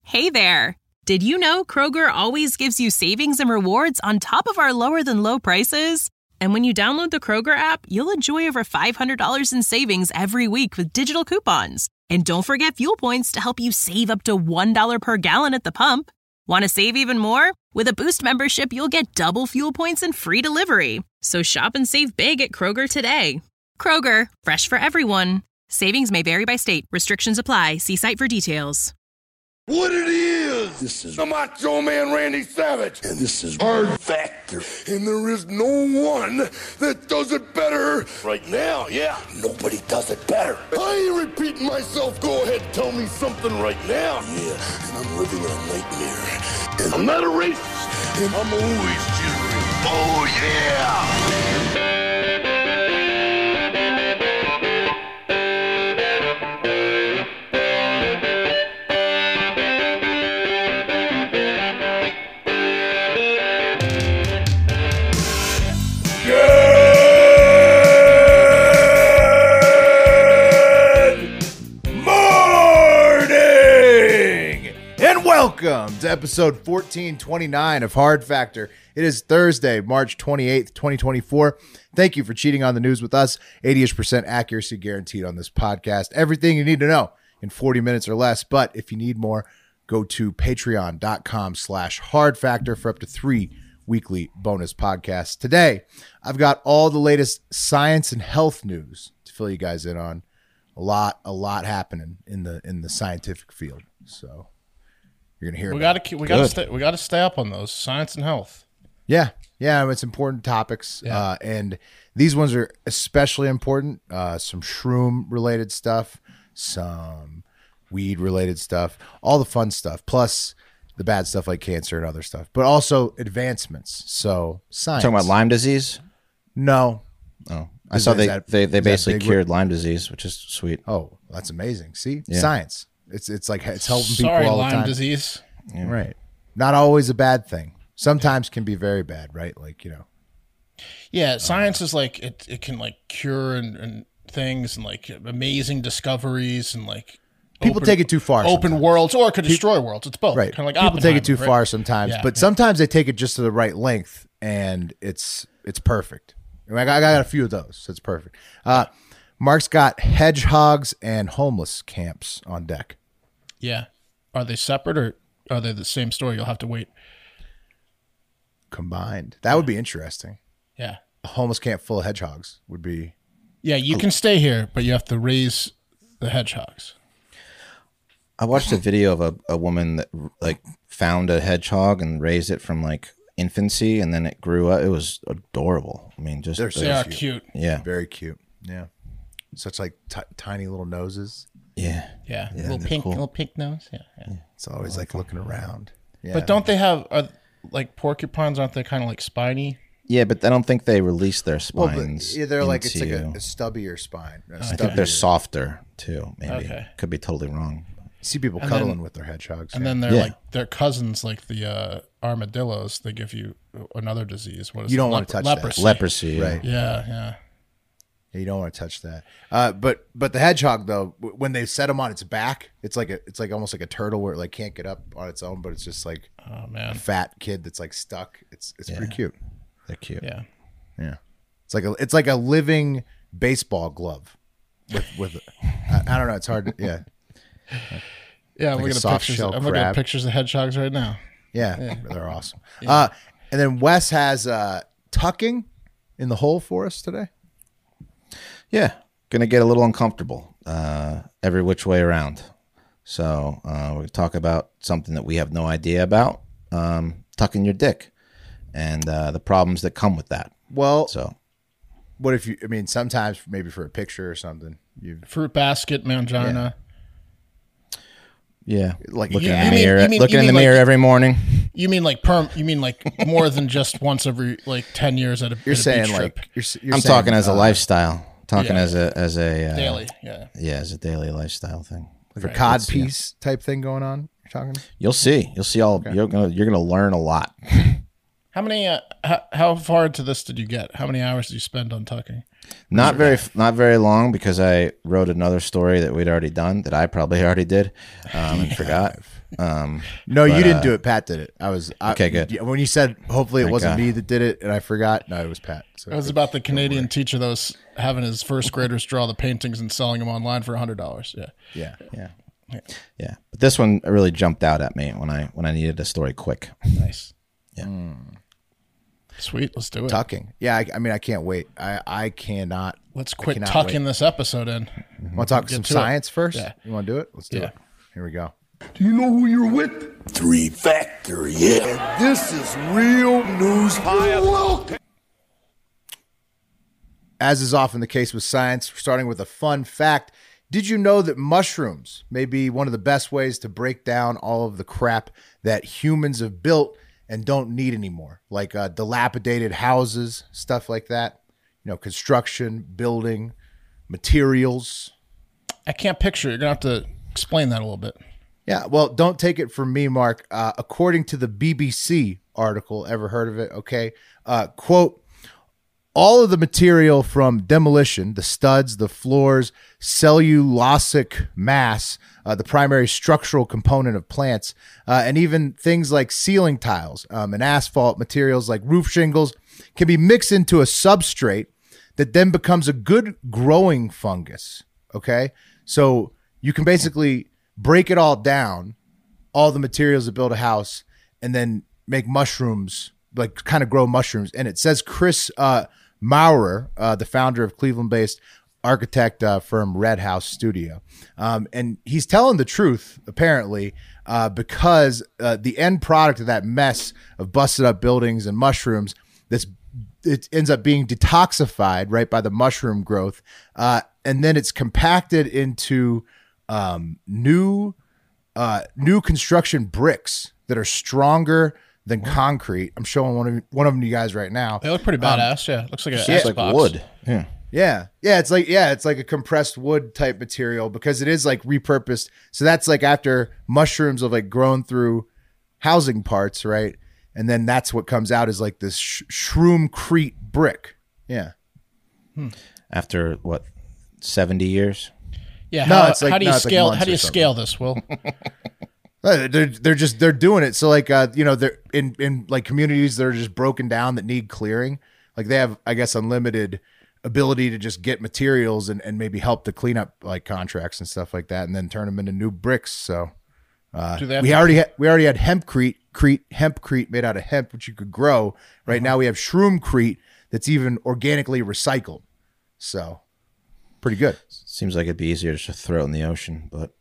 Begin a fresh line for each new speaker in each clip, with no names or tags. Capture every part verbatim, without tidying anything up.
Hey there! Did you know Kroger always gives you savings and rewards on top of our lower-than-low prices? And when you download the Kroger app, you'll enjoy over five hundred dollars in savings every week with digital coupons. And don't forget fuel points to help you save up to one dollar per gallon at the pump. Want to save even more? With a Boost membership, you'll get double fuel points and free delivery. So shop and save big at Kroger today. Kroger, fresh for everyone. Savings may vary by state. Restrictions apply. See site for details.
What it is, this is the Macho Man Randy Savage, and this is Hard Factor, and there is no one that does it better right now. Yeah, nobody does it better. I ain't repeating myself. Go ahead, tell me something right now. Yeah, and I'm living in a nightmare, and I'm not a racist, and I'm always jittery. Oh yeah.
Welcome to episode fourteen twenty-nine of Hard Factor. It is Thursday, March twenty-eighth, twenty twenty-four. Thank you for cheating on the news with us. eighty-ish percent accuracy guaranteed on this podcast. Everything you need to know in forty minutes or less. But if you need more, go to patreon.com slash hard factor for up to three weekly bonus podcasts. Today, I've got all the latest science and health news to fill you guys in on. A lot, a lot happening in the in the scientific field. So you're gonna hear.
We got to we got to stay we got to stay up on those science and health.
Yeah, yeah, it's important topics,
Yeah.
uh, and these ones are especially important. Uh, some shroom related stuff, some weed related stuff, all the fun stuff, plus the bad stuff like cancer and other stuff, but also advancements. So science.
Talking about Lyme disease?
No.
Oh, I
Is
saw
that-
they
is that-
they, they
is that
basically
big?
cured Lyme disease, which is sweet.
Oh, that's amazing. See,
Yeah.
science. It's it's like it's helping people
Sorry,
all the
Lyme
time.
disease.
Yeah.
Right. Not always a bad thing. Sometimes can be very bad, right? Like, you know.
Yeah, science is like it. It can like cure and, and things and like amazing discoveries and like
People
open-
take it too far
Open
sometimes.
worlds, or it could destroy worlds. It's both.
Right.
Kind of like
People take it too
Oppenheimer,
far
right?
sometimes,
Yeah,
but
yeah.
sometimes they take it just to the right length, and it's it's perfect. I, mean, I got I got a few of those, so it's perfect. Uh, Mark's got hedgehogs and homeless camps on deck.
Yeah. Are they separate or are they the same story? You'll have to wait.
Combined. That would be interesting.
Yeah.
A homeless camp full of hedgehogs would be.
Yeah, you can stay here, but you have to raise the hedgehogs.
I watched a video of a, a woman that like found a hedgehog and raised it from like infancy, and then it grew up. It was adorable. I mean, just
They're
the-
so
They are
cute.
cute.
yeah,
Very cute. Yeah. Such like t- tiny little noses.
yeah.
Yeah.
Yeah,
little
they're
pink
cool.
little pink nose. Yeah. yeah.
It's always like looking around. Yeah.
But don't they have are, like porcupines, aren't they kind of like spiny?
Yeah, but I don't think they release their
well, but,
spines.
yeah, they're like it's like a,
into-
a stubbier spine. A
I think
stubbier-
they're softer too. Maybe
Okay.
could be totally wrong.
See people
And
cuddling
then-
with their hedgehogs.
And
yeah.
then they're
Yeah.
like their cousins, like the uh, armadillos. They give you another disease. What is
You
it?
don't wanna touch that.
leprosy.
Leprosy,
Right.
Yeah, yeah.
You don't want to touch that. Uh, but but the hedgehog though, w- when they set him on its back, it's like a it's like almost like a turtle where it like can't get up on its own, but it's just like
Oh
a
man.
fat kid that's like stuck. It's it's pretty cute.
They're cute.
Yeah.
Yeah, it's like a it's like a living baseball glove with with. I, I don't know. It's hard. To, yeah,
Yeah, I'm
Like a
looking at
soft
pictures.
shell
I'm looking at
crab.
pictures of hedgehogs right now.
yeah, they're awesome. Uh, and then Wes has uh, tucking in the hole for us today.
Yeah, gonna get a little uncomfortable uh, every which way around. So uh, we're gonna talk about something that we have no idea about, um, tucking your dick, and uh, the problems that come with that.
Well,
So
what if you? I mean, sometimes maybe for a picture or something, you
Fruit basket, mangina.
yeah,
like
looking
Yeah,
in
you
the
mean-
mirror,
you mean-
looking
you
in the
mean
mirror
like-
every morning.
You mean like perm? You mean like more than just once every like ten years at a,
You're
at a
saying
beach
like
trip.
you're, s- you're
I'm
saying,
talking as a
uh,
lifestyle, talking
yeah.
as a as a uh,
daily. Yeah.
yeah, as a daily lifestyle thing.
like a
Right.
cod
It's- yeah.
piece type thing going on. You're talking.
You'll see, you'll see all. You're gonna you're gonna learn a lot.
How many? Uh, how, how far into this did you get? How many hours did you spend on tucking?
Not very, not very long because I wrote another story that we'd already done that I probably already did um, and forgot. Um,
No,
but,
you didn't
uh,
do it. Pat did it. I was I,
Okay, good.
yeah, When you said hopefully it
Thank
wasn't
God.
me that did it, and I forgot. No, it was Pat. So
It was about the Canadian teacher that was having his first graders draw the paintings and selling them online for a hundred dollars. Yeah.
yeah.
Yeah. Yeah. But this one really jumped out at me when I when I needed a story quick.
Nice.
Yeah.
Sweet. Let's do it.
Tucking. Yeah, I, I mean, I can't wait. I I cannot.
Let's
I
quit
cannot
tucking
wait.
this episode in.
Want to talk some
to it.
science first?
Yeah.
You want to do it? Let's do
Yeah.
it. Here we go.
Do you know who you're with? Three Factor, yeah. And this is real news. Welcome.
As is often the case with science, we're starting with a fun fact. Did you know that mushrooms may be one of the best ways to break down all of the crap that humans have built and don't need anymore? Like uh, dilapidated houses, stuff like that. You know, construction, building, materials.
I can't picture it. You're going to have to explain that a little bit.
Yeah, well, don't take it from me, Mark. Uh, according to the B B C article, ever heard of it? Okay. Uh, quote, all of the material from demolition, the studs, the floors, cellulosic mass, uh, the primary structural component of plants, uh, and even things like ceiling tiles um, and asphalt materials like roof shingles can be mixed into a substrate that then becomes a good growing fungus. Okay. So you can basically break it all down, all the materials that build a house, and then make mushrooms, like kind of grow mushrooms. And it says Chris uh, Maurer, uh, the founder of Cleveland-based architect uh, firm Red House Studio. Um, and he's telling the truth, apparently, uh, because uh, the end product of that mess of busted up buildings and mushrooms, that's it ends up being detoxified, right, by the mushroom growth. Uh, and then it's compacted into um, new uh, new construction bricks that are stronger than concrete. I'm showing one of one of them to you guys right now.
They look pretty badass. yeah. Looks like a
It's like
Xbox.
wood. Yeah.
Yeah. Yeah. It's like, yeah, it's like a compressed wood type material because it is like repurposed. So that's like after mushrooms have like grown through housing parts, right? And then that's what comes out is like this sh- shroomcrete brick. Yeah.
After what, seventy years?
Yeah.
No,
How,
it's like-
how do you
no, it's like
scale?
months
how do
or
you
something.
scale this, Will?
Uh, They're they're just they're doing it. So like uh you know they're in in like communities that are just broken down that need clearing. Like they have I guess unlimited ability to just get materials and, and maybe help to clean up like contracts and stuff like that, and then turn them into new bricks. So uh,
Do they have
we
to-
already had we already had hempcrete crete hempcrete made out of hemp, which you could grow. Right now we have shroomcrete that's even organically recycled. So pretty good.
Seems like it'd be easier just to throw it in the ocean, but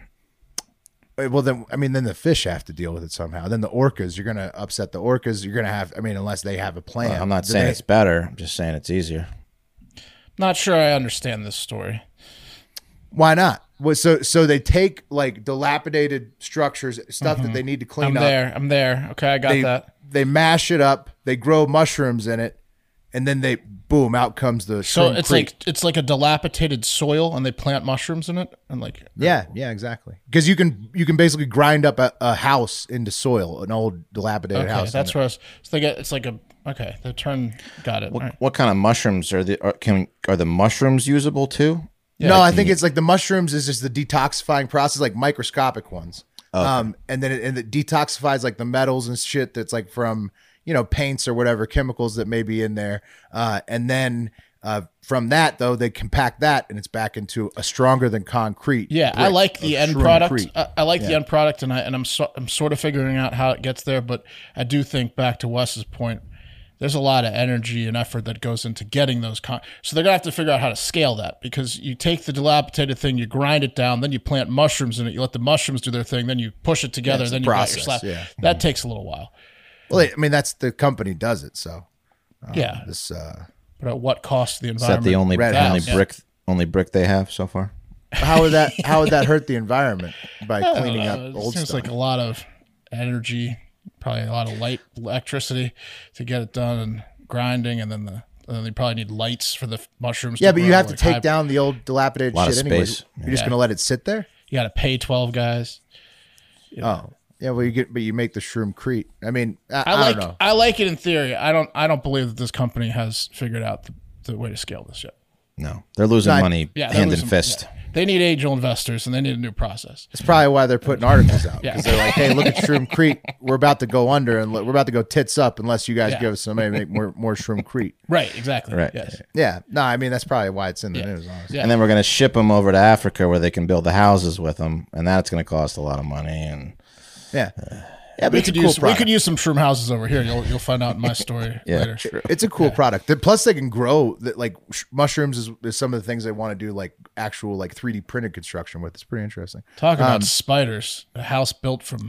Well, then, I mean, then the fish have to deal with it somehow. Then the orcas, you're going to upset the orcas. You're going to have, I mean, unless they have a plan.
well, I'm not
Then
saying
they-
it's better. I'm just saying it's easier.
Not sure I understand this story.
Why not? Well, so, so they take like dilapidated structures, stuff that they need to clean
I'm
up.
there. I'm there. Okay, I got
They,
that.
they mash it up. They grow mushrooms in it, and then they boom out comes the.
So
shroom
it's
creek.
like it's like a dilapidated soil, and they plant mushrooms in it, and like
yeah, yeah, exactly. Because you can you can basically grind up a, a house into soil, an old dilapidated
okay,
house.
that's
and
where I was, so they get it's like a okay. The turn got it.
What,
All right.
what kind of mushrooms are the? Are, can are the mushrooms usable too?
Yeah,
no, I
can
think
you-
it's like the mushrooms is just the detoxifying process, like microscopic ones. Um, and then it, and it detoxifies like the metals and shit that's like from, you know, paints or whatever chemicals that may be in there. Uh, and then uh, from that though, they compact that and it's back into a stronger than concrete.
Yeah, I
brick
like the
of
end
shroom
product.
crete.
I, I like the end product, and I and I'm so, I'm sort of figuring out how it gets there. But I do think back to Wes's point, there's a lot of energy and effort that goes into getting those. Con- so they're gonna have to figure out how to scale that, because you take the dilapidated thing, you grind it down, then you plant mushrooms in it, you let the mushrooms do their thing, then you push it together,
it's a
then you got
process,
your slab.
yeah.
That takes a little while.
Well, I mean, that's the company does it. So
yeah,
this, uh,
but at what cost to the
Is
environment?
that the only
Red
only
House.
brick only brick they have so far?
how would that, how would that hurt the environment by
I don't
cleaning up
know. It
old
seems
stuff?
like a lot of energy, probably a lot of light, electricity to get it done, and grinding, and then the and then they probably need lights for the mushrooms.
yeah,
to
but you
grow,
have to
like
take
high-
down the old dilapidated
Lot of
shit anyway.
space.
You're just
Yeah.
going to let it sit there?
You got to pay twelve guys.
Oh, yeah. Well, you get, but you make the shroomcrete. I mean, I,
I,
I,
like
don't know.
I like it in theory. I don't I don't believe that this company has figured out the, the way to scale this yet.
No, they're losing
No, I-
money
Yeah, they're
hand
losing-
and fist.
yeah. They need angel investors, and they need a new process.
It's probably why they're putting articles out, because
Yeah.
they're like, "Hey, look at Shroomcrete. We're about to go under, and we're about to go tits up unless you guys
Yeah.
give us somebody to make more more Shroomcrete."
Right, exactly.
Right.
Yes.
Yeah, no, I mean that's probably why it's in the
Yeah.
news. Honestly.
Yeah.
And then we're going to ship them over to Africa where they can build the houses with them, and that's going to cost a lot of money. And
Yeah, yeah, but
We
it's a
could
cool
use we
product.
could use some shroom houses over here. You'll you'll find out in my story
Yeah.
later.
It's a cool product. The- Plus, they can grow. The- Like sh- mushrooms is, is some of the things they want to do, like actual like three D printed construction with. It's pretty interesting.
Talk about
Um,
spiders. A house built from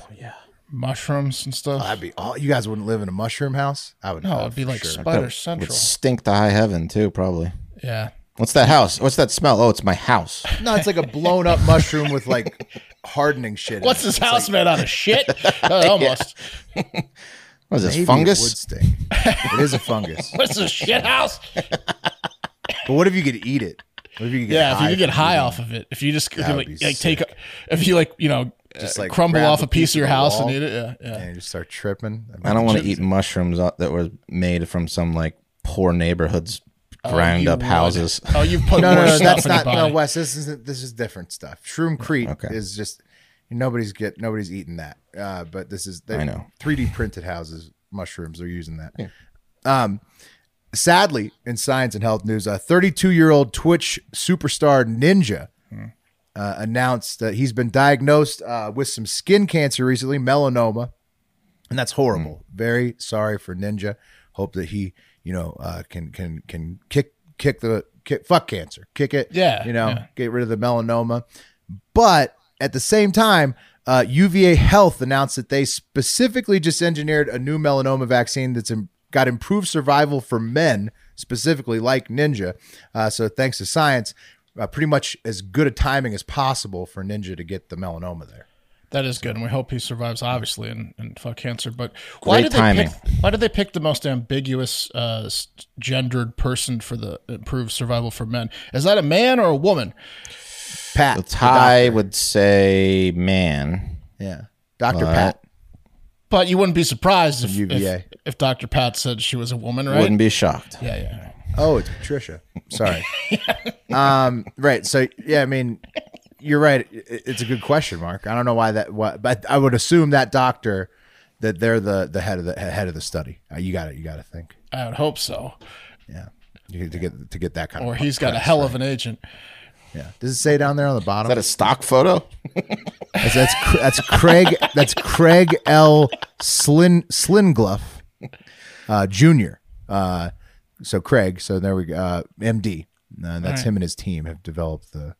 mushrooms and stuff.
I'd be. Oh, you guys wouldn't live in a mushroom house. I would.
no,
know
it'd be
for
like
sure.
spider
would
central.
stink to high heaven too, probably.
Yeah.
What's that house? What's that smell? Oh, it's my house.
No, it's like a blown up mushroom with like hardening shit. in
What's
it.
this
It's
house
like,
made out of shit? Uh, almost.
What is this,
maybe
fungus?
It would stink. It is a fungus.
What's this shit house?
But what if you could eat it? What if you could get
Yeah, if you
high
could get
from
high
eating
off of it, if you just
That
could,
would
like,
be
like take,
sick.
a, if you like, you know,
Just,
uh,
like,
crumble
grab
off
a
a piece
piece
of your
of the
house and
wall.
eat it. Yeah,
it
yeah.
and you just start tripping? I, mean,
I don't want to
chips-
eat mushrooms that were made from some like poor neighborhoods,
Oh,
ground
you
up
would.
houses.
Oh, you've put
No,
more
no, no,
stuff
that's
in your
not. No,
body.
Wes, this isn't. This is different stuff. Shroomcrete
Okay.
is just nobody's get nobody's eating that. Uh, but this is they,
I know.
three D printed houses. Mushrooms are using that. Um, sadly, in science and health news, a thirty-two year old Twitch superstar Ninja uh, announced that he's been diagnosed uh, with some skin cancer recently, melanoma, and that's horrible. Very sorry for Ninja. Hope that he, you know, uh, can can can kick kick the kick fuck cancer, kick it.
Yeah,
you know,
yeah.
get rid of the melanoma. But at the same time, uh, U V A Health announced that they specifically just engineered a new melanoma vaccine that's im- got improved survival for men, specifically like Ninja. Uh, so thanks to science, uh, pretty much as good a timing as possible for Ninja to get the melanoma there.
That is good, and we hope he survives, obviously, and, and fuck cancer. But why
Great
did they
timing.
pick? Why did they pick the most ambiguous uh, s- gendered person for the improved survival for men? Is that a man or a woman?
Pat,
The
the
Ty
doctor.
would say man.
yeah, Doctor
What?
Pat.
But you wouldn't be surprised if,
U V A.
if, if Doctor Pat said she was a woman, right?
Wouldn't be shocked.
Yeah, yeah.
Oh, it's Patricia. Sorry. um, right. So yeah, I mean, you're right. It- It's a good question, Mark. I don't know why that. What, but I would assume that doctor, that they're the the head of the head of the study. Uh, you got it. You got to think.
I would hope so.
Yeah. You, to get to get that kind
Or
of.
he's got a
press,
hell
right?
of an agent.
Yeah. Does it say down there on the bottom?
Is that a stock photo?
That's that's, Cr- that's Craig. That's Craig L. Slin Slingluff, uh, Junior. Uh, so Craig. So there we go. Uh, M D. Uh, that's
right.
him and his team have developed the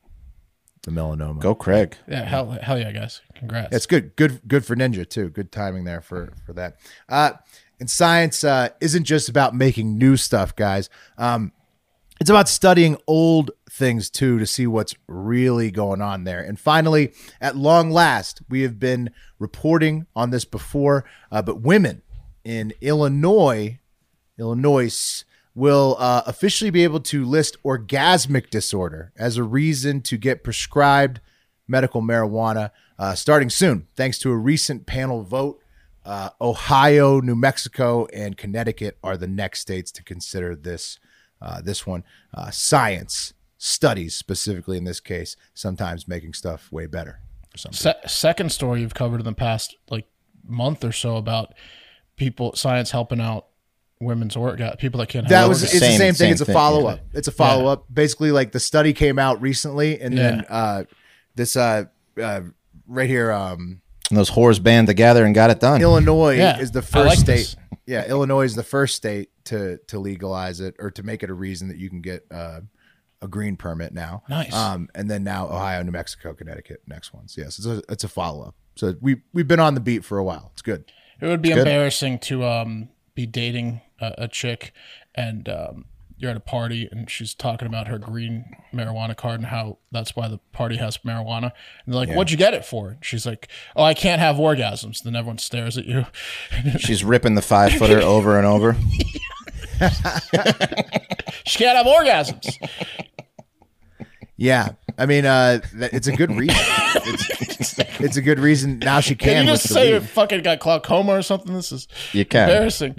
the melanoma.
Go Craig.
Yeah, hell, hell yeah, guys. Congrats.
It's good, good, good for Ninja too. Good timing there for for that. Uh, and science uh, isn't just about making new stuff, guys. Um, it's about studying old things too to see what's really going on there. And finally, at long last, we have been reporting on this before, uh, but women in Illinois, Illinois will uh, officially be able to list orgasmic disorder as a reason to get prescribed medical marijuana uh, starting soon, thanks to a recent panel vote. Uh, Ohio, New Mexico, and Connecticut are the next states to consider this. Uh, this one, uh, science studies specifically in this case, sometimes making stuff way better for some people.
Se- second story you've covered in the past like month or so about people, science helping out women's orgasm, people that can't have
That was
orgasms.
it's the
Same-
same thing.
same
It's a
thing,
follow up. It's a follow up. Basically, like the study came out recently, and then
Yeah.
uh, this uh, uh, right here, um,
And those whores band together and got it done.
Illinois
Yeah,
is the
I
first
like
state.
this.
Yeah, Illinois is the first state to to legalize it or to make it a reason that you can get uh, a green permit now.
Nice.
Um, and then now Ohio, New Mexico, Connecticut, next ones. Yes, it's a, it's a follow up. So we we've been on the beat for a while. It's good.
It would be
good.
embarrassing to um, be dating a, a chick and um, you're at a party and she's talking about her green marijuana card and how that's why the party has marijuana. And they're like, what'd you get it for? And she's like, oh, I can't have orgasms. Then everyone stares at you.
She's ripping the five footer over and over.
She can't have orgasms.
Yeah. I mean, uh, that, it's a good reason. It's, it's a good reason. Now she can.
Can you
with
just
the
say you
weed.
fucking got glaucoma or something? This is
You can.
embarrassing.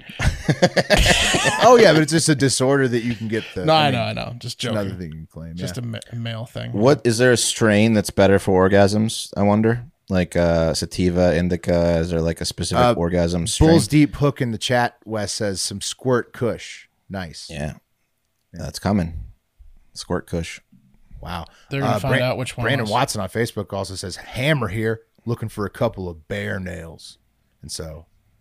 Oh yeah, but it's just a disorder that you can get. The,
No, I,
mean,
know, I know. Just
it's another
joking.
thing you can claim.
Just
yeah.
a, ma- a male thing.
What is there a strain that's better for orgasms? I wonder. Like uh, sativa, indica. Is there like a specific
Uh,
orgasm strain?
Bulls Deep Hook in the chat. Wes says some squirt Kush. Nice.
Yeah, that's coming. Squirt Kush.
Wow.
They're gonna
Uh,
find out which one
Brandon
was.
Watson on Facebook also says Hammer here, looking for a couple of bear nails, and so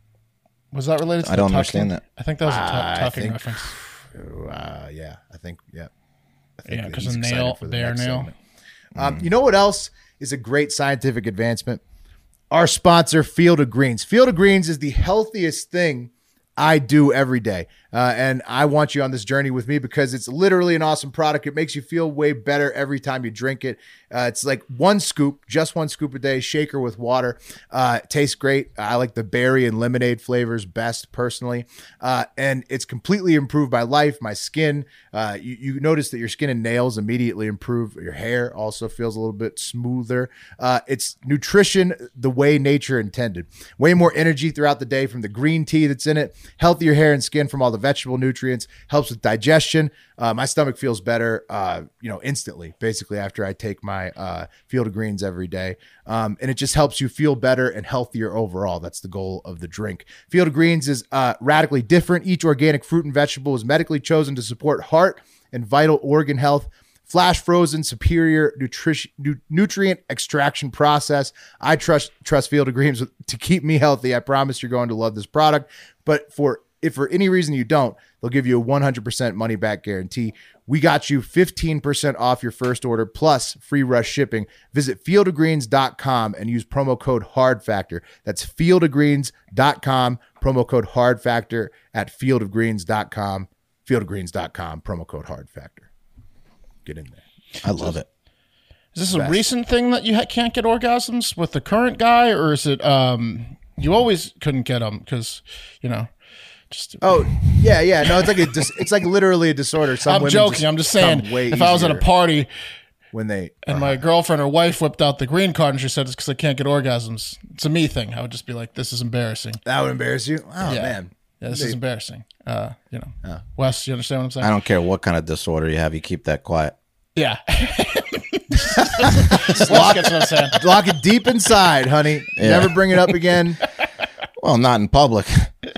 Was that related to
I
the
don't
tucking?
understand that.
I think that was a
I
tu- tucking
think-
reference.
uh, yeah, I think yeah, I think
Yeah,
that
'cause
he's
a
excited
nail,
for the
bear
next
nail.
segment. Um, you know what else is a great scientific advancement? Our sponsor, Field of Greens. Field of Greens is the healthiest thing I do every day. Uh, and I want you on this journey with me because it's literally an awesome product. It makes you feel way better every time you drink it. Uh, it's like one scoop, just one scoop a day, shaker with water. Uh, it tastes great. I like the berry and lemonade flavors best personally. Uh, and it's completely improved my life, my skin. Uh, you, you notice that your skin and nails immediately improve. Your hair also feels a little bit smoother. Uh, it's nutrition the way nature intended. Way more energy throughout the day from the green tea that's in it. Healthier hair and skin from all the vegetable nutrients. Helps with digestion. Uh, my stomach feels better, uh, you know, instantly, basically after I take my uh, Field of Greens every day. Um, and it just helps you feel better and healthier overall. That's the goal of the drink. Field of Greens is uh, radically different. Each organic fruit and vegetable is medically chosen to support heart and vital organ health. Flash frozen, superior nutrition, nu- nutrient extraction process. I trust trust Field of Greens to keep me healthy. I promise you're going to love this product. But for if for any reason you don't, they'll give you a one hundred percent money back guarantee. We got you fifteen percent off your first order plus free rush shipping. Visit field of greens dot com and use promo code HARDFACTOR. That's field of greens dot com, promo code HARDFACTOR at field of greens dot com, field of greens dot com, promo code HARDFACTOR. Get in there.
I love it.
Is this a recent thing that you ha- can't get orgasms with the current guy, or is it um you always couldn't get them because you know just
Oh yeah, yeah. No, it's like a dis- it's like literally a disorder. Some
I'm
women
joking. I'm just saying
come way
if I was at a
easier
party
when they
and my girlfriend or wife whipped out the green card and she said it's because I can't get orgasms, it's a me thing. I would just be like, this is embarrassing.
that would embarrass you. Oh
Yeah.
man,
Yeah, this is embarrassing. Uh, you know, Wes, you understand what I'm saying?
I don't care what kind of disorder you have. You keep that quiet.
Yeah. Wes gets what I'm saying.
lock it deep inside, honey.
Yeah.
Never bring it up again.
Well, not in public.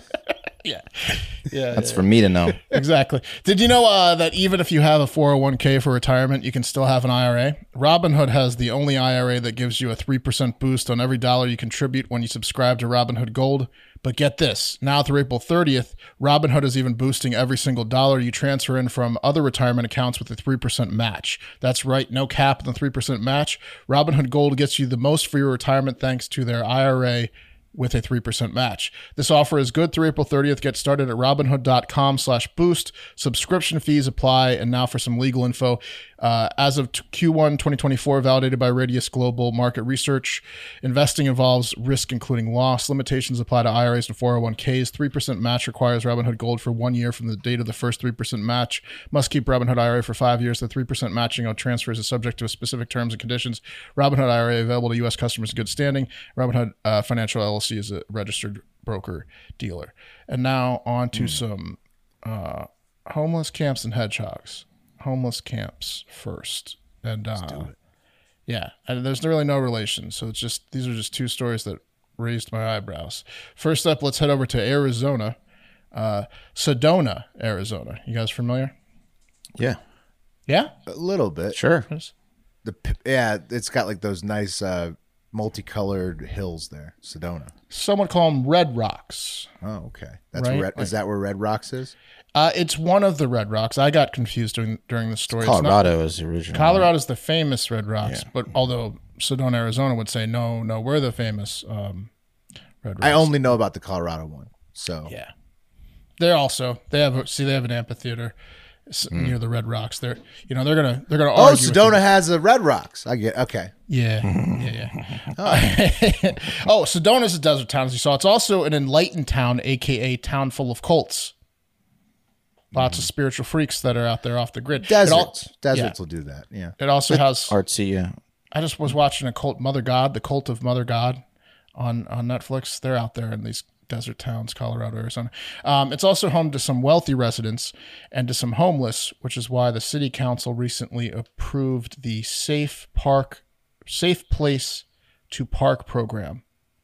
Yeah. Yeah.
That's for me to know.
Exactly. Did you know uh, that even if you have a four oh one k for retirement, you can still have an I R A? Robinhood has the only I R A that gives you a three percent boost on every dollar you contribute when you subscribe to Robinhood Gold. But get this, now through April thirtieth, Robinhood is even boosting every single dollar you transfer in from other retirement accounts with a three percent match. That's right, no cap on the three percent match. Robinhood Gold gets you the most for your retirement thanks to their I R A with a three percent match. This offer is good through April thirtieth. Get started at robinhood.com slash boost. Subscription fees apply. And now for some legal info. Uh, as of Q one twenty twenty-four, validated by Radius Global Market Research, investing involves risk including loss. Limitations apply to I R As and four oh one k's. three percent match requires Robinhood Gold for one year from the date of the first three percent match. Must keep Robinhood I R A for five years. The three percent matching on transfers is subject to specific terms and conditions. Robinhood I R A available to U S customers in good standing. Robinhood uh, Financial L L C is a registered broker dealer. And now on to mm. some uh, homeless camps and hedgehogs. Homeless camps first. And uh, yeah, and there's really no relation. So it's just, these are just two stories that raised my eyebrows. First up, let's head over to Arizona. Uh, Sedona, Arizona. You guys familiar?
Yeah.
Yeah?
A little bit.
Sure.
The p- yeah, it's got like those nice uh, multicolored hills there. Sedona.
Some would call them Red Rocks.
Oh, okay. That's
Right?
red, is that where Red Rocks is?
Uh, it's one of the Red Rocks. I got confused during during the story. It's not-
Colorado is the original.
Colorado is the famous Red Rocks, but although Sedona, Arizona would say, no, no, we're the famous um, Red Rocks.
I only know about the Colorado one. So
Yeah. They're also, they have, a, see, they have an amphitheater s- near the Red Rocks. They're, you know, they're going to, they're going to
Oh,
argue. with you.
Sedona has a Red Rocks. I get okay.
Yeah, yeah, yeah. Oh, Sedona's a desert town, as you saw. It's also an enlightened town, a k a town full of cults. Lots mm. of spiritual freaks that are out there off the grid.
Deserts.
All,
Deserts
yeah.
will do that. Yeah.
It also has
artsy. Yeah.
I just was watching a cult, Mother God, the cult of Mother God on, on Netflix. They're out there in these desert towns, Colorado, Arizona. Um, it's also home to some wealthy residents and to some homeless, which is why the city council recently approved the Safe Park, Safe Place to Park program.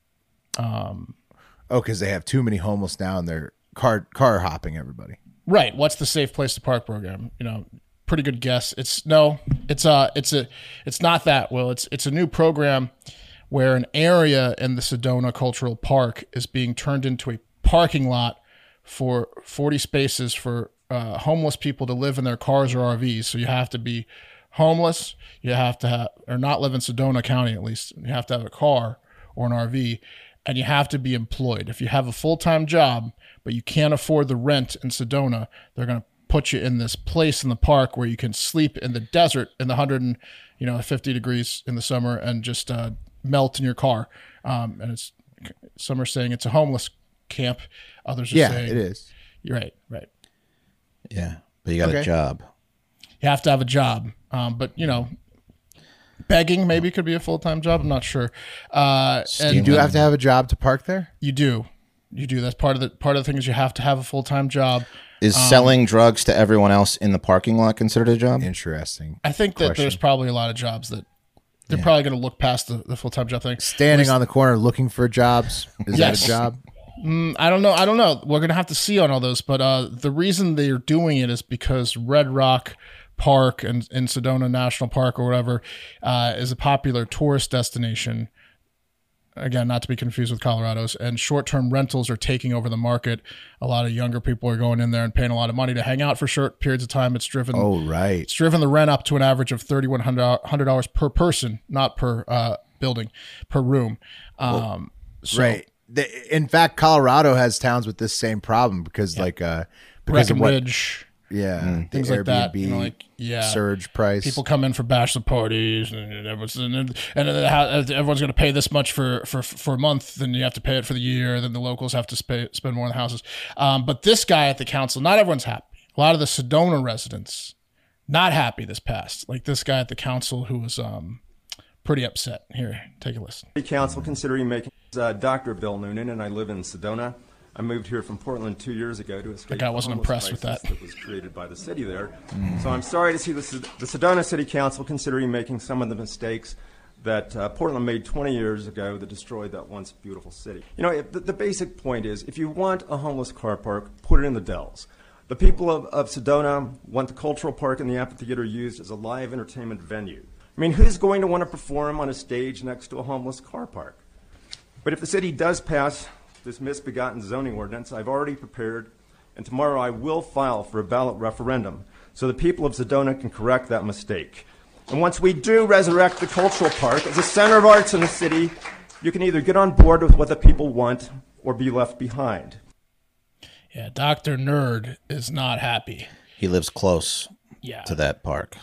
Um,
oh, because they have too many homeless now and they're car car hopping everybody.
Right. What's the Safe Place to Park program? You know, pretty good guess. It's no, it's a, it's a, it's not that. Will it's it's a new program where an area in the Sedona Cultural Park is being turned into a parking lot for forty spaces for uh, homeless people to live in their cars or R Vs. So you have to be homeless, you have to have, or not live in Sedona County at least. You have to have a car or an R V, and you have to be employed. If you have a full-time job, but you can't afford the rent in Sedona, they're going to put you in this place in the park where you can sleep in the desert in the one hundred and, you know, fifty degrees in the summer and just uh, melt in your car. Um, and it's, some are saying it's a homeless camp. Others are
yeah,
saying
it is.
You're right, right.
Yeah, but you got
Okay.
a job.
You have to have a job. Um, but, you know, begging maybe could be a full-time job. I'm not sure. Uh, and
You do have to have a job to park there?
You do. You do. That's part of the part of the thing is you have to have a full-time job.
Is
Um,
selling drugs to everyone else in the parking lot considered a job?
Interesting.
I think that
question.
there's probably a lot of jobs that they're probably going to look past the, the full-time job thing.
Standing on the corner looking for jobs. Is
Yes.
that a job?
Mm, I don't know. I don't know. We're going to have to see on all those. But uh, the reason they're doing it is because Red Rock Park and in Sedona National Park or whatever uh, is a popular tourist destination. Again, not to be confused with Colorado's. And short-term rentals are taking over the market. A lot of younger people are going in there and paying a lot of money to hang out for short periods of time. It's driven.
Oh, right.
It's driven the rent up to an average of thirty-one hundred dollars per person, not per uh, building, per room. Um, so
Right. The, in fact, Colorado has towns with this same problem because, like, uh, because of what,
Breckenridge,
yeah, the
things
Airbnb
like that. You know, like yeah,
surge price.
people come in for bachelor parties, and everyone's and, and then how, everyone's going to pay this much for, for for a month, then you have to pay it for the year. Then the locals have to pay, spend more on the houses. Um, but this guy at the council, not everyone's happy. A lot of the Sedona residents not happy this past. Like this guy at the council who was um, pretty upset. Here, take a listen.
City Council considering making uh, Doctor Bill Noonan, and I live in Sedona. I moved here from Portland two years ago to escape
That guy wasn't
the homeless
impressed with
crisis
that.
that was created by the city there. So I'm sorry to see the, the Sedona City Council considering making some of the mistakes that uh, Portland made twenty years ago that destroyed that once beautiful city. You know, if, the, the basic point is, if you want a homeless car park, put it in the Dells. The people of, of Sedona want the cultural park and the amphitheater used as a live entertainment venue. I mean, who's going to want to perform on a stage next to a homeless car park? But if the city does pass this misbegotten zoning ordinance, I've already prepared, and tomorrow I will file for a ballot referendum so the people of Sedona can correct that mistake. And once we do resurrect the cultural park as a center of arts in the city, you can either get on board with what the people want or be left behind.
Yeah, Doctor Nerd is not happy.
He lives close
Yeah.
to that park.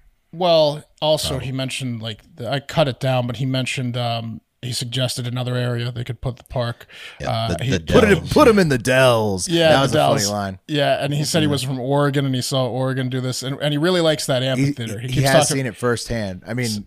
Well, also he mentioned like the, I cut it down, but he mentioned um, he suggested another area they could put the park.
Yeah,
uh,
the-
he,
the
Put it,
Dells.
put him in the Dells.
yeah,
that
the
was
Dells.
a funny line.
Yeah, and he said he was from Oregon and he saw Oregon do this, and, and he really likes that
He,
amphitheater.
he,
keeps
has
talking-
seen it firsthand. I mean,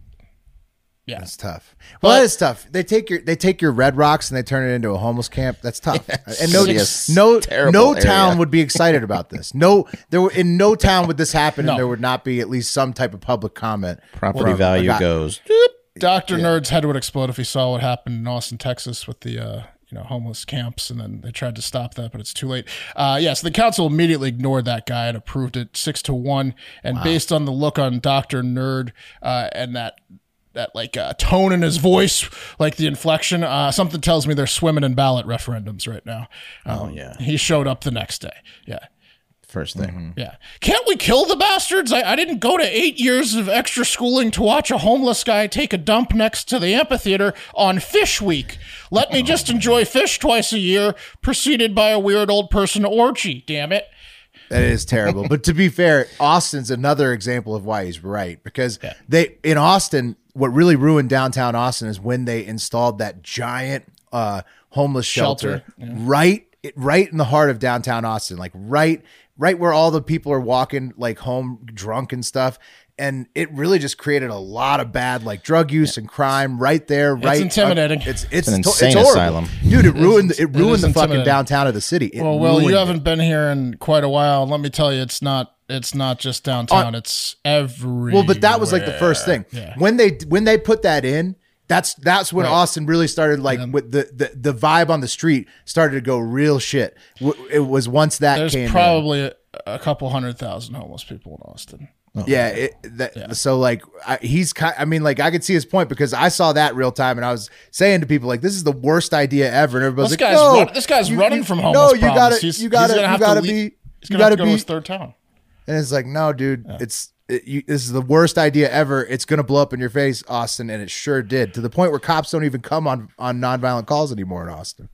Yeah,
it's tough. Well,
But-
that is tough. They take your they take your Red Rocks and they turn it into a homeless camp. That's tough. And no,
Yes.
no,
Terrible
no
area.
town would be excited about this. No, there were in no town would this happen,
No.
and there would not be at least some type of public comment.
Property
from-
value
I got-
goes.
Doctor Nerd's head would explode if he saw what happened in Austin, Texas, with the uh, you know homeless camps, and then they tried to stop that, but it's too late. Uh, yeah, so the council immediately ignored that guy and approved it six to one. And based on the look on Doctor Nerd uh, and that that like uh, tone in his voice, like the inflection, uh, something tells me they're swimming in ballot referendums right now. Um,
Oh, yeah.
he showed up the next day. Yeah.
First thing.
Yeah. Can't we kill the bastards? I, I didn't go to eight years of extra schooling to watch a homeless guy take a dump next to the amphitheater on Fish Week. Let me just enjoy fish twice a year, preceded by a weird old person orgy, damn it.
That is terrible. But to be fair, Austin's another example of why he's right, because they in Austin, what really ruined downtown Austin is when they installed that giant uh, homeless shelter,
Shelter, yeah.
right, right in the heart of downtown Austin, like right right where all the people are walking like home drunk and stuff. And it really just created a lot of bad like drug use and crime right there. Right,
It's intimidating.
Uh, it's it's,
It's an
to-
insane
it's horrible.
asylum.
dude. It ruined it,
It
ruined
is
the fucking
intimidating.
downtown of the city. It
Well, well,
ruined
you
it.
haven't been here in quite a while. And let me tell you, it's not. It's not just downtown.
Uh,
it's everywhere.
Well, but that was like the first thing
Yeah.
when they when they put that in. That's that's when
Right.
Austin really started like with the, the the vibe on the street started to go real shit. W- It was once that
There's
came in.
probably a, a couple hundred thousand homeless people in Austin.
Yeah, it, that, so like I, he's kind. I mean, like I could see his point because I saw that real time, and I was saying to people like, "This is the worst idea ever." And everybody's
This
like,
guy's
"No,
run- this guy's
you-
running
you-
from
No,
homeless
you
problems.
gotta,
He's-
you gotta,
he's gonna
you
have to
gotta
leave-
be,
He's
you
gonna have
gotta
to go to
be."
his third town.
And it's like, no, dude, it's it, you, this is the worst idea ever. It's gonna blow up in your face, Austin, and it sure did. To the point where cops don't even come on on nonviolent calls anymore in Austin.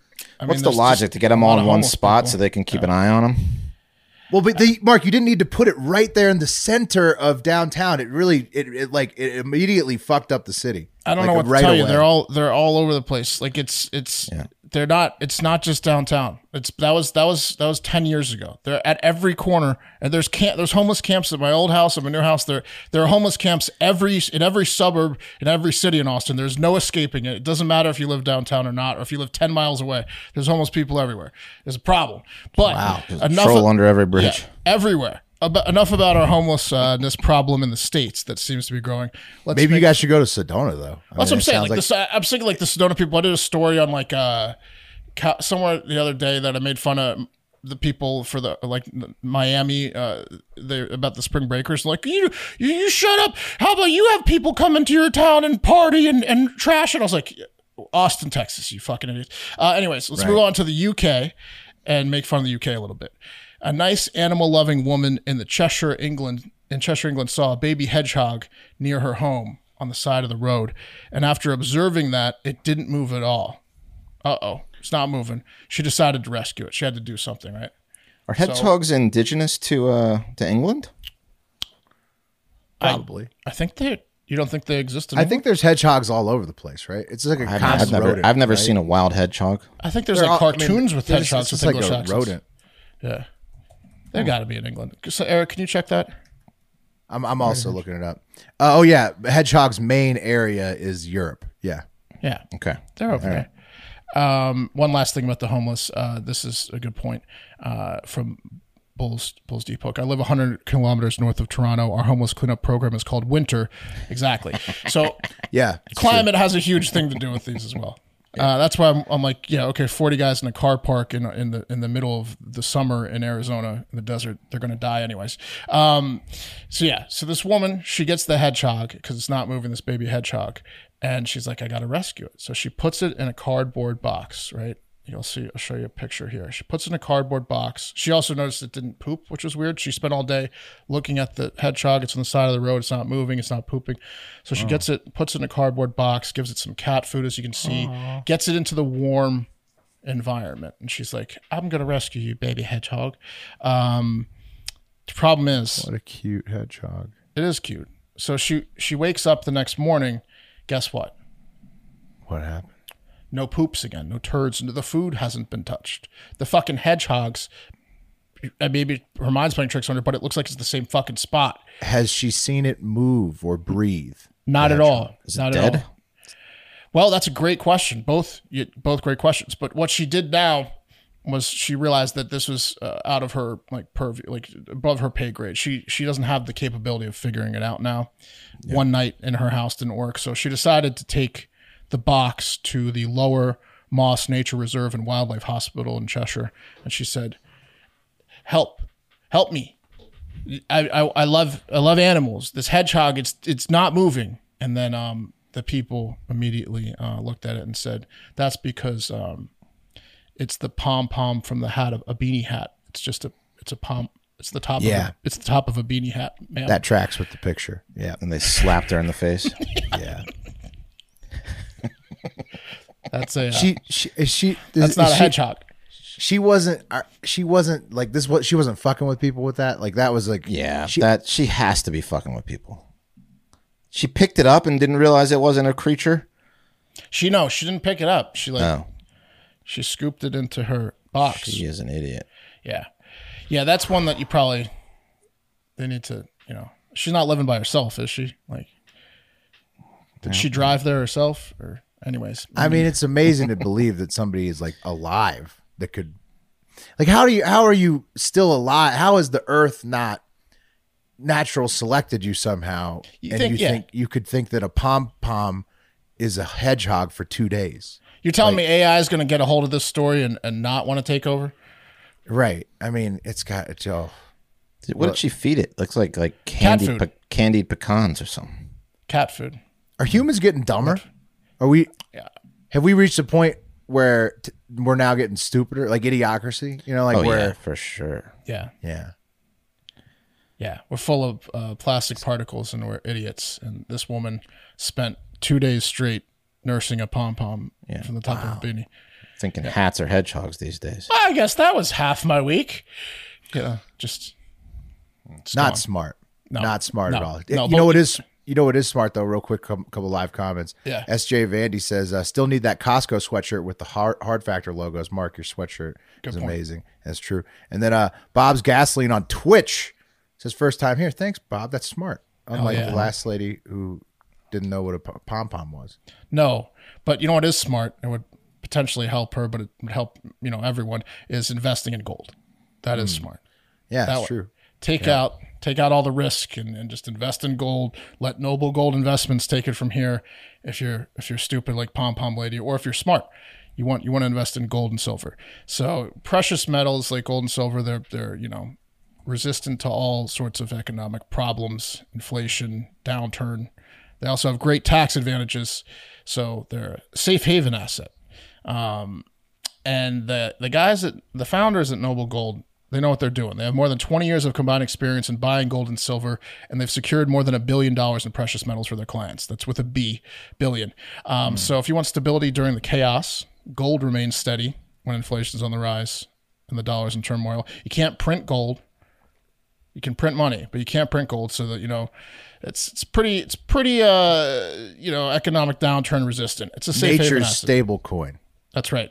I mean,
What's the
there's
logic
just
to get them
a lot
all in
of
one
homeless
spot
people.
so they can keep an eye on them?
Well, but the Mark, you didn't need to put it right there in the center of downtown. It really, it, it like it immediately fucked up the city.
I don't
Like,
know what
right
to tell you.
away.
They're all they're all over the place. Like it's it's
Yeah.
they're not. It's not just downtown. It's that was that was that was ten years ago. They're at every corner, and there's camp. There's homeless camps at my old house, at my new house. There there are homeless camps every in every suburb in every city in Austin. There's no escaping it. It doesn't matter if you live downtown or not, or if you live ten miles away. There's homeless people everywhere. There's a problem. But
Wow. There's a
enough
troll
of-
under every bridge.
Yeah, everywhere. About, enough about our homelessness problem in the states that seems to be growing. Let's
Maybe you
make-
guys should go to Sedona though. I
That's
mean,
what I'm
it
saying.
sounds
Like, this, I- I'm thinking like the Sedona people. I did a story on like uh, ca- somewhere the other day that I made fun of the people for the like Miami. Uh, they about the spring breakers. Like you, you, you shut up. How about you have people come into your town and party and, and trash? And I was like, Austin, Texas, you fucking idiots. Uh, anyways, let's
Right.
move on to the U K and make fun of the U K a little bit. A nice animal-loving woman in the Cheshire, England, in Cheshire, England, saw a baby hedgehog near her home on the side of the road, and after observing that, it didn't move at all. Uh-oh, it's not moving. She decided to rescue it. She had to do something, right?
Are hedgehogs indigenous to uh, to England?
probably.
I think they. You don't think they exist in
I
England?
think there's hedgehogs all over the place, right? It's like a
I've, I've
constant
never
rodent,
I've never
right?
seen a wild hedgehog.
I think there's
They're
like
all- I mean,
cartoons with
they're just-
hedgehogs
it's
with
just like
English
a
accents.
rodent.
Yeah, they got to be in England. So, Eric, can you check that?
I'm I'm also looking it up. Uh, oh yeah, hedgehog's main area is Europe. Yeah.
Yeah.
Okay.
They're over there. Um, one last thing about the homeless. Uh, this is a good point uh, from Bulls Bulls Depot. I live one hundred kilometers north of Toronto. Our homeless cleanup program is called Winter. Exactly. So
Yeah. it's
climate has a huge thing to do with these as well. Uh, that's why I'm, I'm like, yeah, okay, forty guys in a car park in in the in the middle of the summer in Arizona in the desert, they're gonna die anyways. Um, so yeah, so this woman, she gets the hedgehog because it's not moving, this baby hedgehog, and she's like, I gotta rescue it. So she puts it in a cardboard box, right? You'll see, I'll show you a picture here. She puts it in a cardboard box. She also noticed it didn't poop, which was weird. She spent all day looking at the hedgehog. It's on the side of the road. It's not moving. It's not pooping. So she gets it, puts it in a cardboard box, gives it some cat food, as you can see, gets it into the warm environment. And she's like, I'm going to rescue you, baby hedgehog. Um, the problem is,
What a cute hedgehog.
it is cute. So she, she wakes up the next morning. Guess what?
What happened?
No poops again, no turds. The food hasn't been touched. The fucking hedgehogs, uh, maybe her mind's playing tricks on her, but it looks like it's the same fucking spot.
Has she seen it move or breathe?
Not at all.
Is it
Not
dead?
at all. Well, that's a great question. Both, you- both great questions. But what she did now was she realized that this was uh, out of her like purview, like above her pay grade. She she doesn't have the capability of figuring it out now. One night in her house didn't work, so she decided to take the box to the Lower Moss Nature Reserve and Wildlife Hospital in Cheshire, and she said, "Help, help me! I, I, I love I love animals. This hedgehog, it's it's not moving." And then um, the people immediately uh, looked at it and said, "That's because um, it's the pom pom from the hat of a beanie hat. It's just a it's a pom. It's the top.
Yeah.
Of a, it's the top of a beanie hat, man.
That tracks with the picture. Yeah.
And they slapped her in the face.
Yeah.
That's a uh,
She she is she
that's
is
not a
she-
hedgehog.
She wasn't uh, she wasn't like this what she wasn't fucking with people with that. Like that was like
Yeah,
she,
that she has to be fucking with people. She picked it up and didn't realize it wasn't a creature.
She no, she didn't pick it up. She like
No,
she scooped it into her box.
she is an idiot.
Yeah. Yeah, that's one that you probably they need to. You know, she's not living by herself, is she? Like, did she drive there herself? Or anyways,
I mean, it's amazing to believe that somebody is like alive that could. Like, how do you? How are you still alive? How is the Earth not natural selected you somehow?
You
and
think-
you
yeah.
think you could think that a pom pom is a hedgehog for two days,
you're telling me A I is going to get a hold of this story and, and not want to take over?
right? I mean, it's got it's oh,
What did she feed it? Looks like like candied
food.
pe- candied pecans or something.
Cat food.
are humans getting dumber? Are we?
Yeah.
Have we reached a point where t- we're now getting stupider, like idiocracy? You know, like
Oh
where
yeah, for sure.
Yeah.
yeah.
Yeah. We're full of uh, plastic particles and we're idiots. And this woman spent two days straight nursing a pom pom
Yeah.
from the top of a beanie.
Thinking hats are hedgehogs these days.
I guess that was half my week. Yeah. Just. it's
Not
gone.
smart.
No.
Not smart
No.
at all.
No,
you
but-
know what is you know what is smart though. Real quick, couple, couple live comments.
Yeah.
S J Vandy says, uh, "Still need that Costco sweatshirt with the hard, hard Factor logos." Mark, your sweatshirt
Good
is
point.
amazing. That's true. And then uh, Bob's Gasoline on Twitch says, "First time here. Thanks, Bob. That's smart. Unlike
yeah.
the last lady who didn't know what a pom pom was."
No, but you know what is smart? It would potentially help her, but it would help you know everyone. Is investing in gold. That is smart.
Yeah,
That
that's
way.
true.
Take out take out all the risk and, and just invest in gold. Let Noble Gold Investments take it from here. If you're if you're stupid like Pom Pom Lady, or if you're smart, you want you want to invest in gold and silver. So precious metals like gold and silver, they're they're you know resistant to all sorts of economic problems, inflation, downturn. They also have great tax advantages, so they're a safe haven asset. Um, and the the guys at the founders at Noble Gold, they know what they're doing. They have more than twenty years of combined experience in buying gold and silver, and they've secured more than a billion dollars in precious metals for their clients. That's with a B, billion. Um, So if you want stability during the chaos, gold remains steady when inflation's on the rise and the dollar's in turmoil. You can't print gold. You can print money, but you can't print gold. So that you know, it's it's pretty it's pretty uh you know economic downturn resistant. It's a safe haven
Nature's
asset.
stable coin.
That's right.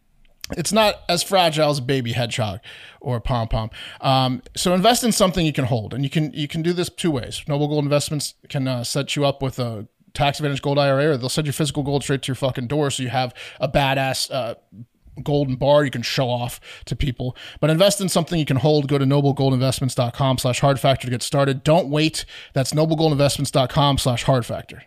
It's not as fragile as a baby hedgehog or a pom pom. Um, so invest in something you can hold, and you can you can do this two ways. Noble Gold Investments can uh, set you up with a tax advantage gold I R A, or they'll send you physical gold straight to your fucking door, so you have a badass uh, golden bar you can show off to people. But invest in something you can hold. Go to noble gold investments dot com slash hard factor to get started. Don't wait. That's noble gold investments dot com slash hard factor.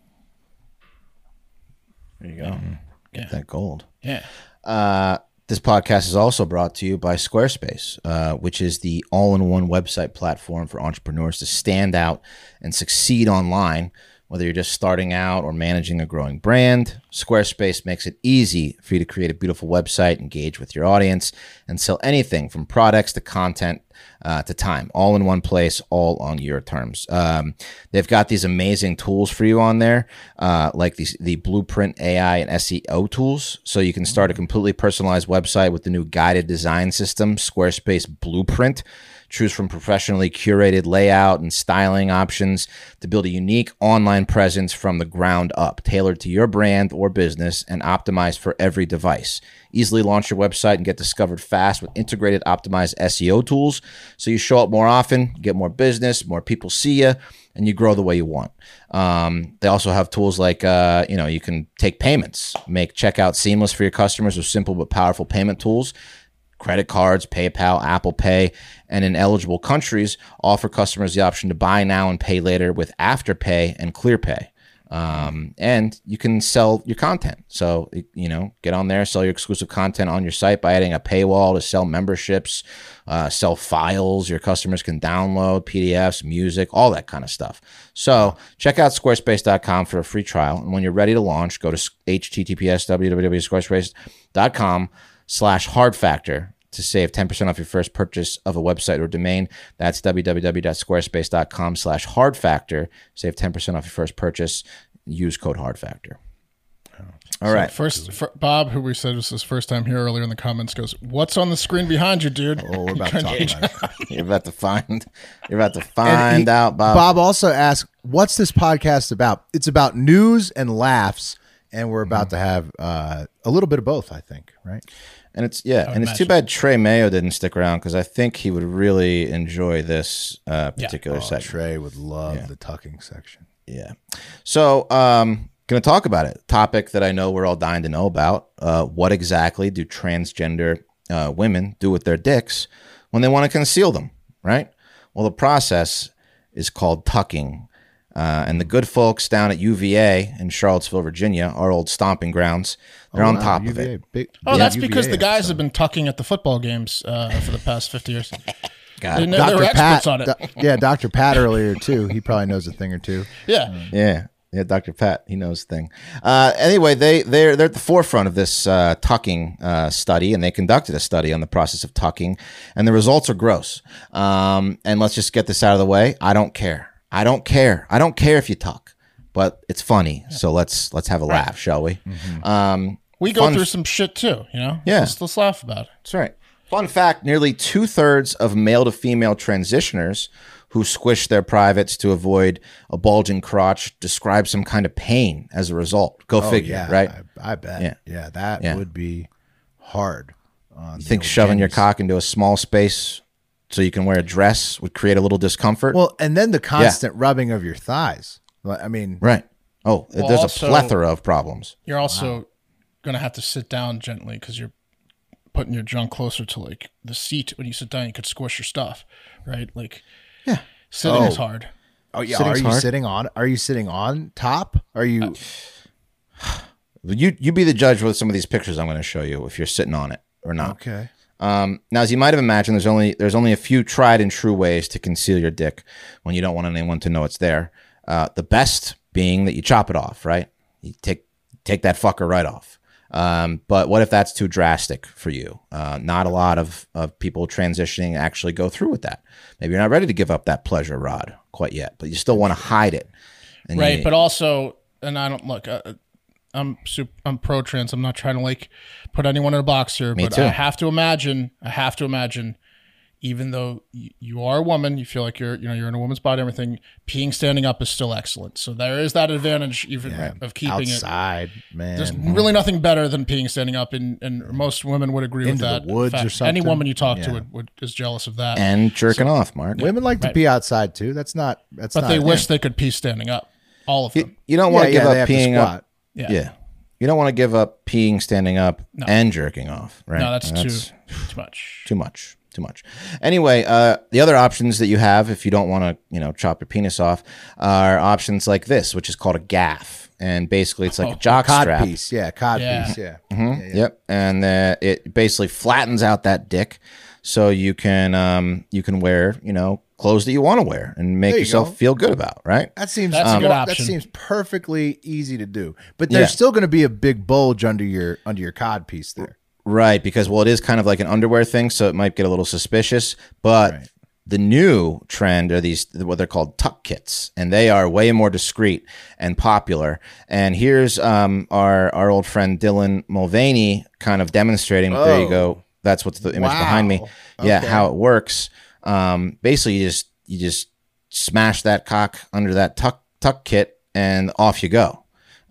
There you go. Get that gold.
Yeah.
Uh, this podcast is also brought to you by Squarespace, uh, which is the all-in-one website platform for entrepreneurs to stand out and succeed online. Whether you're just starting out or managing a growing brand, Squarespace makes it easy for you to create a beautiful website, engage with your audience, and sell anything from products to content uh, to time, all in one place, all on your terms. Um, they've got these amazing tools for you on there, uh, like these, the Blueprint A I and S E O tools. So you can start a completely personalized website with the new guided design system, Squarespace Blueprint. Choose from professionally curated layout and styling options to build a unique online presence from the ground up, tailored to your brand or business and optimized for every device. Easily launch your website and get discovered fast with integrated optimized S E O tools, so you show up more often, get more business, more people see you, and you grow the way you want. Um, they also have tools like, uh, you know, you can take payments, make checkout seamless for your customers with simple but powerful payment tools. Credit cards, PayPal, Apple Pay, and in eligible countries, offer customers the option to buy now and pay later with Afterpay and ClearPay. Um, and you can sell your content. So, you know, get on there, sell your exclusive content on your site by adding a paywall to sell memberships, uh, sell files your customers can download, P D Fs, music, all that kind of stuff. So check out squarespace dot com for a free trial. And when you're ready to launch, go to H T T P S w w w dot squarespace dot com slash hard factor to save ten percent off your first purchase of a website or domain. That's w w w dot squarespace dot com slash hard factor. Save ten percent off your first purchase. Use code hard factor. All
So
right.
First, for Bob, who we said was his first time here earlier in the comments, goes, "What's on the screen behind you, dude?"
Oh, we're about to talk about it.
You're about to find, you're about to
And
find
he-
out, Bob.
Bob also asked, "What's this podcast about?" It's about news and laughs and we're about mm-hmm. to have uh, a little bit of both, I think, right?
And it's yeah, and it's too bad Trey Mayo didn't stick around because I think he would really enjoy this uh, particular
yeah. oh,
section.
Trey would love
yeah.
the tucking section.
Yeah. So, um, going to talk about it. Topic that I know we're all dying to know about. Uh, what exactly do transgender uh, women do with their dicks when they want to conceal them? Right. Well, the process is called tucking. Uh, and the good folks down at U V A in Charlottesville, Virginia, our old stomping grounds, they're oh, on wow. top U V A, of it.
Big, oh, that's U V A because the guys episode. have been tucking at the football games uh, for the past fifty years.
God, Doctor Pat, on it. Do, yeah, Doctor Pat earlier, too. He probably knows a thing or two.
Yeah.
Um, yeah. Yeah, Doctor Pat, he knows a thing. Uh, anyway, they, they're, they're at the forefront of this uh, tucking uh, study, and they conducted a study on the process of tucking, and the results are gross. Um, and let's just get this out of the way. I don't care. I don't care. I don't care if you tuck, but it's funny. So let's let's have a laugh, right. shall we? Mm-hmm. Um,
we go through f- some shit too, you know?
Yeah.
Let's, let's laugh about it.
That's right. Fun fact, nearly two-thirds of male to female transitioners who squish their privates to avoid a bulging crotch describe some kind of pain as a result. Go
oh,
figure,
yeah,
right?
I, I bet. Yeah, yeah that yeah. would be hard. On
you think shoving your cock into a small space so you can wear a dress would create a little discomfort?
Well, and then the constant yeah. rubbing of your thighs. I mean,
right. Oh, well, there's also, a plethora of problems.
You're also wow. going to have to sit down gently because you're putting your junk closer to like the seat. When you sit down, you could squish your stuff, right? Like,
yeah,
sitting
oh.
is hard.
Oh yeah,
Sitting's
are you
hard?
sitting on? Are you sitting on top? Are you?
Uh, you you be the judge with some of these pictures I'm going to show you if you're sitting on it or not.
Okay.
Um, now, as you might have imagined, there's only there's only a few tried and true ways to conceal your dick when you don't want anyone to know it's there. Uh, the best being that you chop it off, right? You take take that fucker right off. Um, but what if that's too drastic for you? Uh, not a lot of, of people transitioning actually go through with that. Maybe you're not ready to give up that pleasure rod quite yet, but you still want to hide it. And
right,
you,
but also, and I don't look. Uh, I'm super, I'm pro trans. I'm not trying to like put anyone in a box here,
Me
but
too.
I have to imagine. I have to imagine, even though y- you are a woman, you feel like you're you know you're in a woman's body. Everything peeing standing up is still excellent. So there is that advantage even
yeah,
of keeping
outside,
it.
man.
There's really nothing better than peeing standing up, and, and most women would agree
Into
with that.
the woods
In fact,
or something.
Any woman you talk
yeah.
to would, would is jealous of that.
and jerking so, off, Mark.
Women like to
right.
pee outside too. That's not. That's
but
not
they
a,
wish
yeah.
they could pee standing up. All of them.
You, you don't want to
yeah,
give
yeah,
up
they have to
peeing
squat.
up.
Yeah.
Yeah. You don't want to give up peeing standing up
No.
and jerking off, right?
No, that's,
that's
too too much.
Too much. Too much. Anyway, uh, the other options that you have if you don't want to, you know, chop your penis off are options like this, which is called a gaff. And basically it's like
Oh,
a jock
Cod
strap.
piece, yeah, cod
Yeah.
piece, yeah.
Mhm.
yeah, yeah.
Yep. And uh, it basically flattens out that dick so you can um, you can wear, you know, clothes that you want to wear and make
There you
yourself
go.
feel good about, right?
That seems
That's a
um,
good
that
option.
seems perfectly easy to do. But there's
Yeah.
still going to be a big bulge under your under your cod piece there.
Right, because well, it is kind of like an underwear thing, so it might get a little suspicious. But
Right.
the new trend are these what they're called tuck kits, and they are way more discreet and popular. And here's um, our our old friend Dylan Mulvaney kind of demonstrating. There you
Oh.
go. That's what's the image
Wow.
behind me. Yeah,
Okay.
how it works. Um, basically, you just you just smash that cock under that tuck tuck kit, and off you go.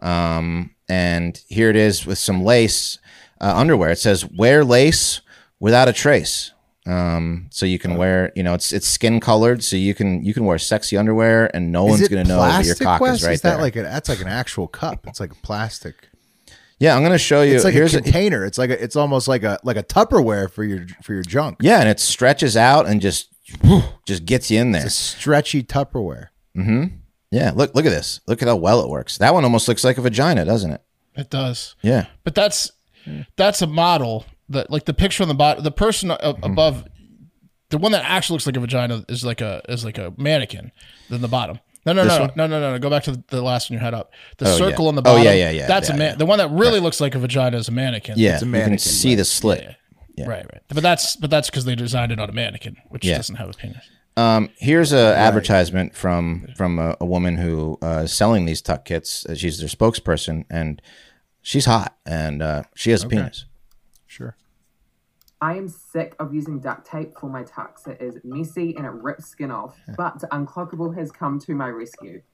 Um, and here it is with some lace. Uh, underwear. It says wear lace without a trace. Um, so you can wear, you know, it's it's skin colored, so you can you can wear sexy underwear, and no
Is
one's
it
going to know that your
plastic,
cock
Wes?
is right
Is that
there.
like a, that's like an actual cup? It's like a plastic.
Yeah, I'm going to show you.
It's like
Here's
a container. It's like a, it's almost like a like a Tupperware for your for your junk.
yeah, and it stretches out and just just gets you in there.
It's a stretchy Tupperware.
Yeah, look look at this. Look at how well it works. That one almost looks like a vagina, doesn't it?
It does.
Yeah.
But that's that's a model that like the picture on the bottom, the person a- above, the one that actually looks like a vagina is like a is like a mannequin than the bottom. No, no,
This
no,
one?
no, no, no, no. Go back to the, the last one you had up. The
Oh,
circle
yeah.
on the
Oh,
bottom.
yeah, yeah, yeah,
That's
yeah,
a man.
yeah.
The one that really looks like a vagina is a mannequin.
Yeah,
It's a
you can
mannequin,
see
right.
the slit.
Yeah.
Yeah.
Right, right. But that's but that's because they designed it on a mannequin, which
Yeah.
doesn't have a penis.
Um, here's a advertisement from from a, a woman who uh, is selling these tuck kits. Uh, She's their spokesperson, and she's hot, and uh, she has a penis.
Sure.
I am sick of using duct tape for my tucks. It is messy and it rips skin off, but Unclockable has come to my rescue.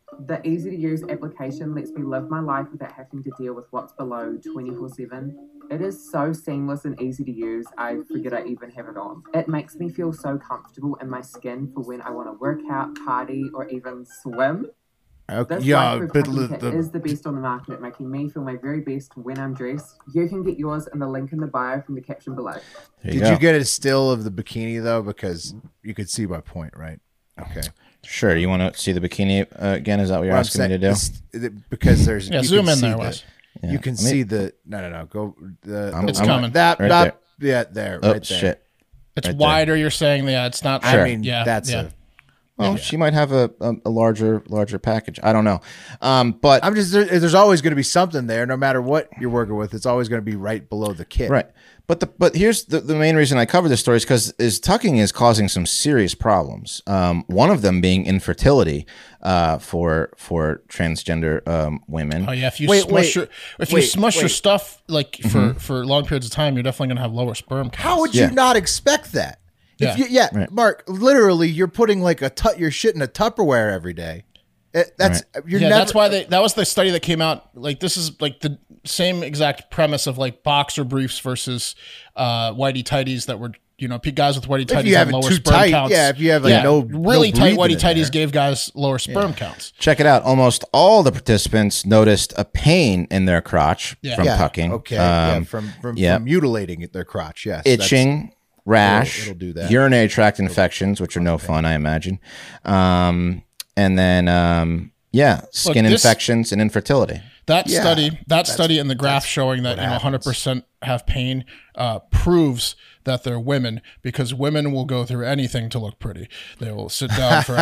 The easy-to-use application lets me live my life without having to deal with what's below twenty-four seven. It is so seamless and easy to use, I forget I even have it on. It makes me feel so comfortable in my skin for when I want to work out, party, or even swim.
Okay.
This
Yeah,
Life
but
Proof
the,
Packing Kit
the,
is the best on the market at making me feel my very best when I'm dressed. You can get yours in the link in the bio from the caption below.
There
did
go.
you get a still of the bikini though? Because you could see my point, right? Okay.
Sure. You want to see the bikini uh, again? Is that what you're
What I'm
asking me to
saying
do?
is- it- Because there's
Yeah,
you
zoom
can
in
see
there,
the-
Wes.
Yeah.
You can
Let me-
see the no no no go the,
I'm-
the
It's
one-
coming.
that
Right
that yeah there
Oh
right there.
shit.
It's
Right there.
wider. You're saying, yeah, it's not.
I mean
yeah,
that's
yeah.
a
Well, she might have a, a, a larger larger package. I don't know. Um, but
I'm just there, there's always going to be something there no matter what you're working with. It's always going to be right below the kit.
right. But the but here's the, the main reason I cover this story is because is tucking is causing some serious problems. Um, one of them being infertility uh, for for transgender um, women.
Oh yeah, if you
Wait,
smush
wait,
your if
wait,
you smush your
wait.
stuff like for for long periods of time, you're definitely gonna have lower sperm counts.
How would
Yeah.
you not expect that?
Yeah.
If you, yeah,
Right.
Mark. Literally, you're putting like a tut your shit in a Tupperware every day. It, that's you're
yeah,
never.
that's why they that was the study that came out. Like this is like the same exact premise of like boxer briefs versus uh, whitey tighties that were you know guys with whitey tighties
you have
had
it
lower
too
sperm
tight,
counts.
yeah, if you have, like,
yeah,
no-
really
no
tight
breathing
whitey
in
tighties
there.
gave guys lower sperm counts.
Check it out. Almost all the participants noticed a pain in their crotch
Yeah.
from
yeah,
tucking.
Okay, yeah,
Um,
from from,
yeah.
from mutilating their crotch. Yes, that's-
itching, rash,
It'll- it'll do that.
urinary tract infections, which are no fun, I imagine. Um, and then, um, yeah, skin
this-
infections and infertility.
That
Yeah,
study, that study, and the graph showing that you know one hundred percent have pain uh, proves that they're women because women will go through anything to look pretty. They will sit down for.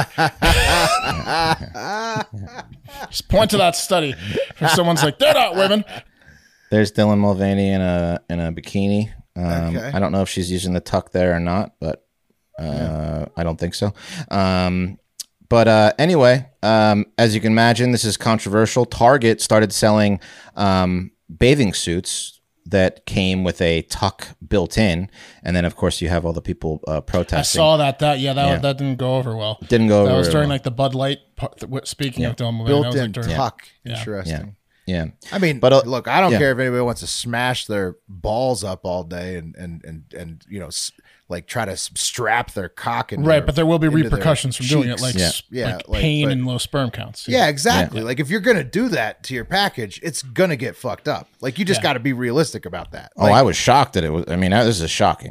Just point to that study. If someone's like, they're not women.
There's Dylan Mulvaney in a in a bikini. Um,
Okay.
I don't know if she's using the tuck there or not, but uh, I don't think so. Um, but uh, anyway, um, as you can imagine, this is controversial. Target started selling um, bathing suits that came with a tuck built in, and then of course you have all the people uh,
I
protesting.
saw that. That yeah, that
Yeah.
that didn't go over well.
Didn't go
That
over
was
very
during
well.
like the Bud Light. part- th- Speaking of Dylan Mulvaney, that was,
built-in
like, during-
tuck.
Yeah.
Interesting.
Yeah.
I mean,
But, uh,
look, I don't
yeah.
care if anybody wants to smash their balls up all day and and and and you know, s- like try to s- strap their cock in.
Right, but there will be
into their
repercussions from doing it,
cheeks.
like
Yeah.
s-
Yeah,
like
like,
pain
but-
and low sperm counts.
Yeah, exactly. Like if you're gonna do that to your package, it's gonna get fucked up. Like you just
Yeah.
got to be realistic about that.
Oh,
Like,
I was shocked that it was. I mean, this is shocking.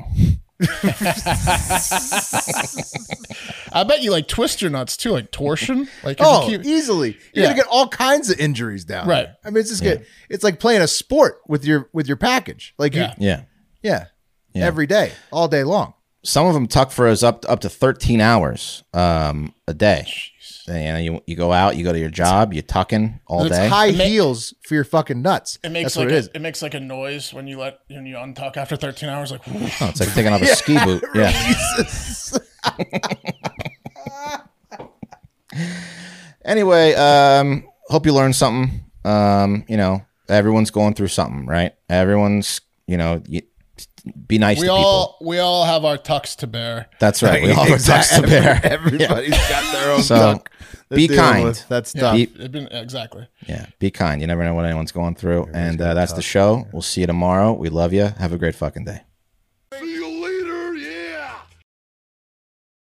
I bet you like twist your nuts too, like torsion. Like if
oh,
you keep,
easily. You're
Yeah.
gonna get all kinds of injuries down
Right.
there. I mean, it's just get. It's like playing a sport with your with your package. Like
Yeah.
you,
Yeah.
yeah,
Yeah.
every day, all day long.
Some of them tuck for us up up to thirteen hours um, a day. And, you know, you you go out, you go to your job, you tucking all
It's
day.
high
It ma-
heels for your fucking nuts.
it makes
That's
like
what
a,
it is.
it makes like a noise when you let when you untuck after thirteen hours. Like whoosh.
Oh, it's like taking off a ski boot. Yeah. Anyway, um, hope you learned something. Um, you know, everyone's going through something, right? Everyone's, you know, you, be nice
we
to
all
people.
we all have our tucks to bear.
That's right. We all have tucks to bear.
Everybody's got their own
So,
tuck. they're
be
dealing
kind.
with. That's
Yeah,
tough.
Be-
it'd been, exactly.
Yeah, be kind. You never know what anyone's going through. And uh, that's the show. We'll see you tomorrow. We love you. Have a great fucking day.